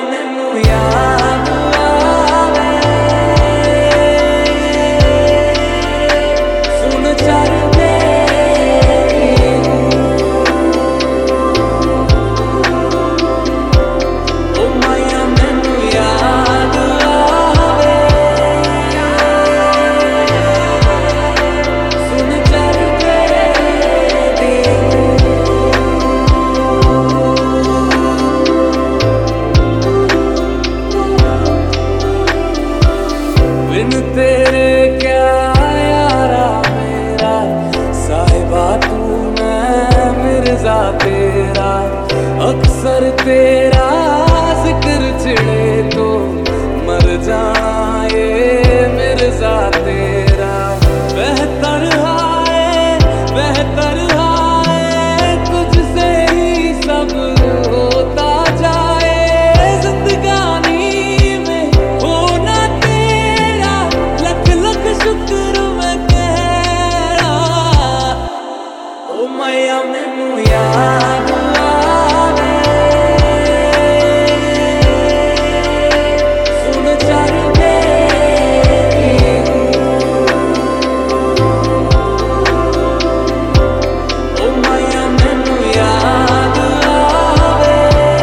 मैनू याद आवे सुन चढ़दे ओ माया मैनू याद आवे सुन चढ़दे बिन तेरे क्या यारा मेरा साहिबा तू मैं मिर्जा तेरा अक्सर तेरा जिक्र छिड़े तो मर जाए मिर्जा तेरा बेहतर हाय तुझसे ही सब होता जाए जिंदगानी में होना तेरा लख लख शुक्र मैं कह रहा ओ मैया मैनू याद आवे सुन चढ़दे ओ मैया मैनू याद आवे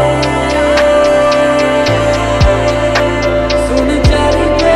सुन चढ़दे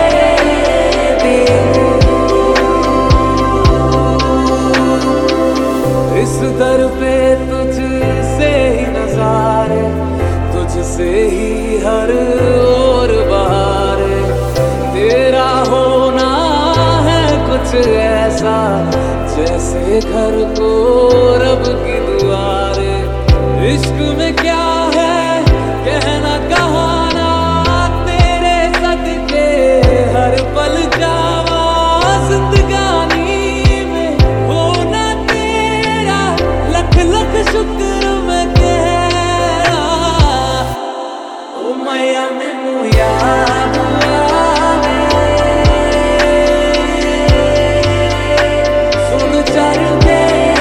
इस दर पे तुझसे ही नजारे तुझसे ही हर ओर बहारे तेरा होना है कुछ ऐसा जैसे घर को रब की दुआरे इश्क में क्या है कहना कहाना तेरे सदके हर पल जावा जिंदगानी में होना तेरा लख लख शुक्र मैं कह रहा ओ मैया मैनू याद आवे सुन चढ़दे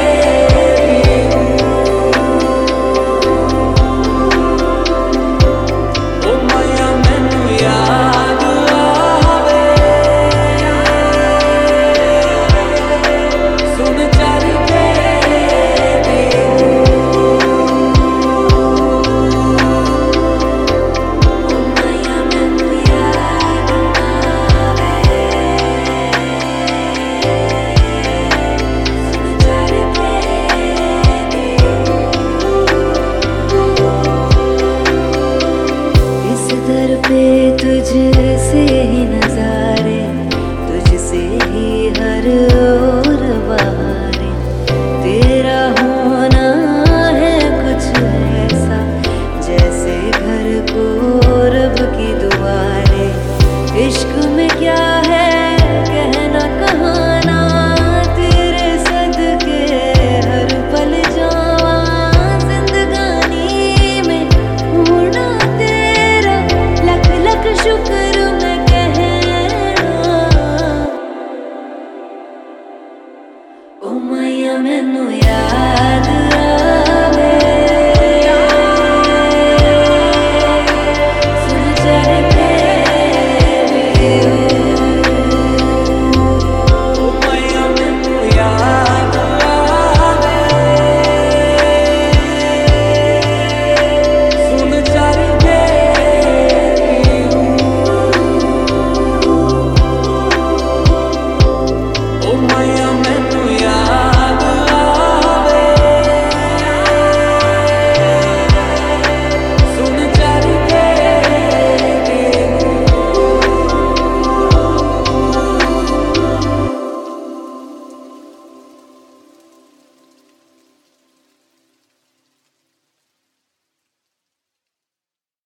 ओ मैया मैनू याद आवे सुन चढ़दे इस दर पे तुझसे ही नजारे तुझसे ही हर ओर बहारे तेरा होना है कुछ ऐसा जैसे घर को रब की दुआरे इश्क में क्या है कहना कहाना तेरे सदके हर पल जावा जिंदगानी में होना तेरा लख लख शुक्र